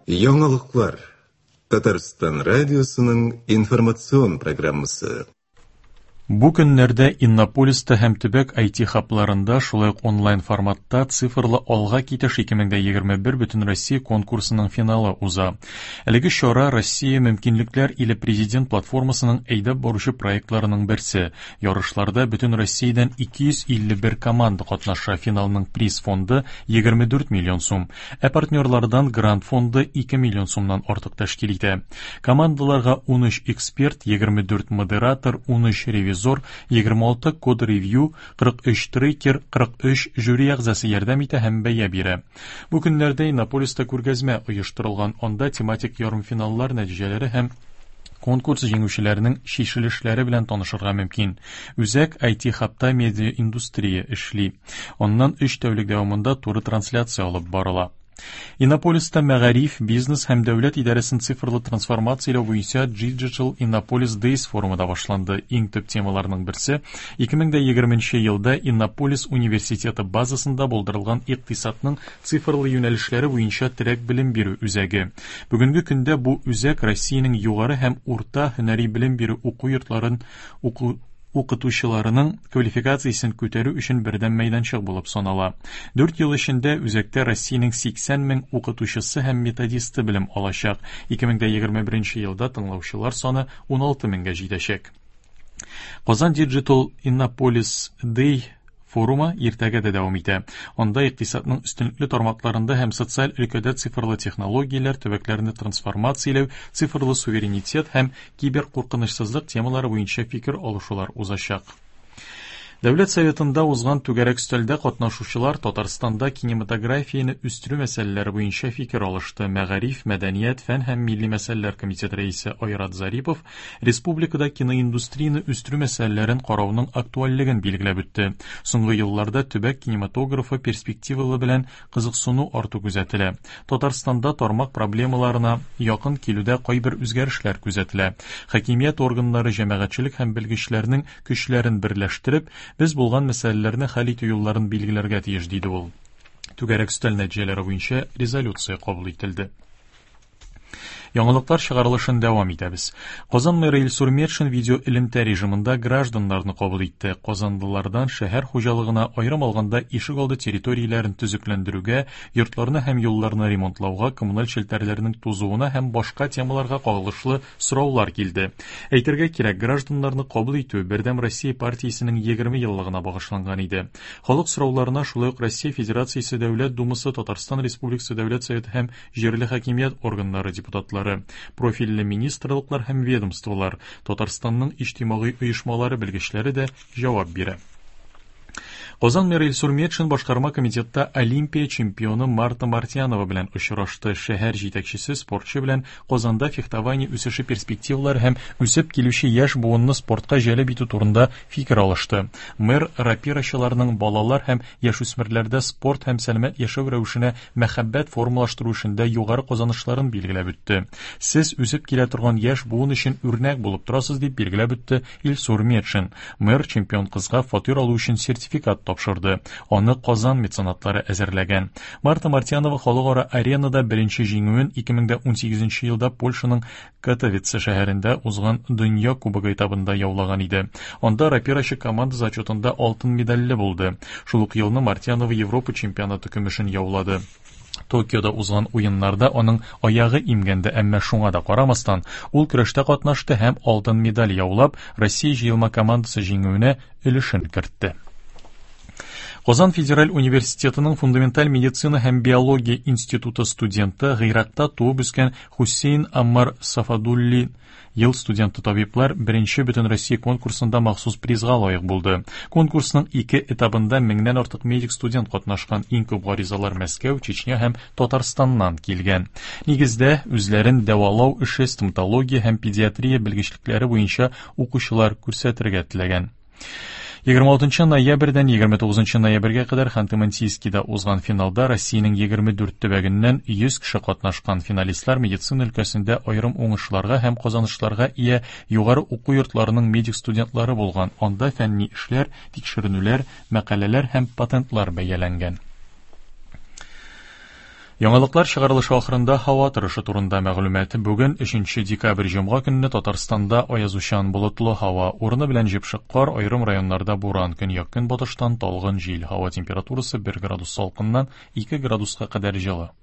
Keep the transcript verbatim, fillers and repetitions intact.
Яңалыклар. Татарстан радиосының информацион программасы. Бу көннәрдә Иннополиста һәм төбәк ай ти хабларында шулай ук онлайн форматта цифрлы алга китеш ике мең егерме бер бөтен Россия конкурсының финалы уза. Әлеге чара Россия мөмкинлекләр иле президент платформасының әйдәп баручы проектларының берсе. Ярышларда бөтен Россиядән ике йөз илле бер команда катнаша. Финалның приз фонды егерме дүрт миллион сум, ә партнерлардан грант фонды ике миллион сумнан артык тәшкил итә. Командаларга ун өч эксперт, егерме дүрт модератор, ун өч ревизор, егерме алты код-ревью, кырык өч трекер, кырык өч жюри әгъзасы ярдәм итә һәм бәя бирә. Бу көннәрдә Иннополиста күргәзмә оештырылган, анда тематик ярымфиналлар нәтиҗәләре һәм конкурс җиңүчеләренең шишелешләре белән танышырга мөмкин. Үзәк ай ти хабта медиа индустрия эшли. Оннан өч тәүлек дәвамында туры трансляция алып барыла. Иннополиста мәгариф, бизнес һәм дәүләт идарәсен цифрлы трансформацияләү буенча Digital Innopolis Days форумы да башланды. Иң төп темаларның берсе ике мең егерменче елда Иннополис университеты базасында булдырылган икътисадның цифрлы юнәлешләре буенча терәк белем бирү үзәге. Бүгенге көндә бу үзәк Россиянең югары һәм урта һөнәри белем бирү уку йортларын уку укытучыларының квалификациясын күтәрү өчен бердәм мәйданчык булып санала. дүрт ел эчендә үзәктә Россиянең сиксән мең укытучысы һәм методисты белем алачак. ике мең егерме беренче елда тыңлаучылар саны ун алты меңгә җитәчәк. Казан Digital Innopolis Day форума иртәгә дә дәвам итә. Анда икътисадның өстенлекле тармакларында һәм социаль өлкәдә цифрлы технологияләр, төбәкләрне трансформацияләү, цифрлы суверенитет һәм киберкуркынычсызлык темалары буенча фикер алышулар узачак. Дәүләт советында узган түгәрәк өстәлдә катнашучылар Татарстанда кинематографияны үстерү мәсьәләләре буенча фикер алышты. Мәгариф, мәдәният, фән һәм милли мәсьәләләр комитеты рәисе Айрат Зарипов республикада киноиндустрияны үстерү мәсьәләләрен карауның актуальлыгын билгеләп үтте. Соңгы елларда төбәк кинематографы перспективалы белән кызыксыну арту күзәтелә. Татарстанда тармак проблемаларына якын килүдә кайбер үзгәрешләр күзәтелә. Хакимият органнары җәмәгатьчелек һәм белгечләрнең көчләрен берләштереп без булган мәсьәләләрне хәл итү юлларын билгеләргә тиеш диде ул. Түгәрәк өстәл нәтиҗәләре буенча резолюция кабул ителде. Яңалыклар чыгарылышын дәвам итәбез. Казан мэры Илсур Метшин видео элемтә режимында гражданнарны кабул итте. Казанлылардан шәһәр хуҗалыгына аерым алганда ишек алды территорияләрен төзекләндерүгә, йортларны һәм юлларны ремонтлауга, коммуналь челтәрләрнең тузуына һәм башка темаларга кагылышлы сораулар килде. Әйтергә кирәк, гражданнарны кабул итү Бердәм Россия партиясенең егерме еллыгына багышланган иде. Халык сорауларына шулай ук Россия Федерациясе Дәүләт Думасы, Татарстан Республикасы Дәүләт Советы һәм җирле хакимият органнары депутатлары, профильле министрлыклар һәм ведомстволар, Татарстанның иҗтимагый оешмалары белгечләре дә җавап бирә. Казан мэры Илсур Метшин башкарма комитетта Олимпия чемпионы Марта Мартьянова белән очрашты. Шәһәр җитәкчесе спортчы белән Казанда фехтование үсеше перспективалары һәм үсеп килүче яшь буынны спортка җәлеп итү турында фикер алышты. Мэр рапирачыларның балалар һәм яшүсмерләрдә спорт һәм сәламәт яшәү рәвешенә мәхәббәт формалаштыру эшендә югары казанышларын билгеләп үтте. Сез үсеп килә торган яшь буын өчен үрнәк булып торасыз дип билгеләп үтте Илсур Метшин. Мэр чемпион кызга фатир алу өчен сертификат тапшырды. Аны Казан меценатлары әзерләгән. Марта Мартьянова халыкара аренада беренче җиңүен ике мең ун сигезенче елда Польшаның Катовице шәһәрендә узган Дөнья кубогы этабында яулаган иде. Анда рапирачы команда зачетында алтын медальле булды. Шул ук елны Мартьянова Европа чемпионаты көмешен яулады. Токиода узган уеннарда аның аягы имгәнде, әмма шуңа да карамастан, ул көрәштә катнашты һәм алтын медаль яулап, Россия җыелма командасы җиңүенә өлешен кертте. Казан Федераль университетының фундаменталь медицина һәм биология институты студенты, Гыйракта туып үскән Хусейн Аммар Сафадулли ел студенты табиблар беренче бөтен Россия конкурсында махсус призга лаек булды. Конкурсның ике этабында меңнән артык медик студент катнашкан. Иң күп гаризалар Мәскәү, Чечня һәм Татарстаннан килгән. Нигездә үзләрен дәвалау эше, стоматология һәм педиатрия белгечлекләре буенча укучылар күрсәтергә теләгән. егерме алтынчы ноябрьдән егерме тугызынчы ноябрьгә кадәр Ханты-Мансийскида узган финалда Россиянең егерме дүрт төбәгеннән йөз кеше катнашкан. Финалистлар медицина өлкәсендә аерым уңышларга һәм казанышларга ия югары уку йортларының медик студентлары булган. Анда фәнни эшләр, тикшеренүләр, мәкаләләр һәм патентлар бәяләнгән. Яңалыклар чыгарылышы ахырында һава торышы турында мәгълүмат. Бүген өченче декабрь җомга көнне Татарстанда аязучан болытлы һава, урыны белән җепшек кар, аерым районнарда буран, көньяк көнбатыштан талгын җил. Һава температурасы бер градус салкыннан ике градуска кадәр җылы.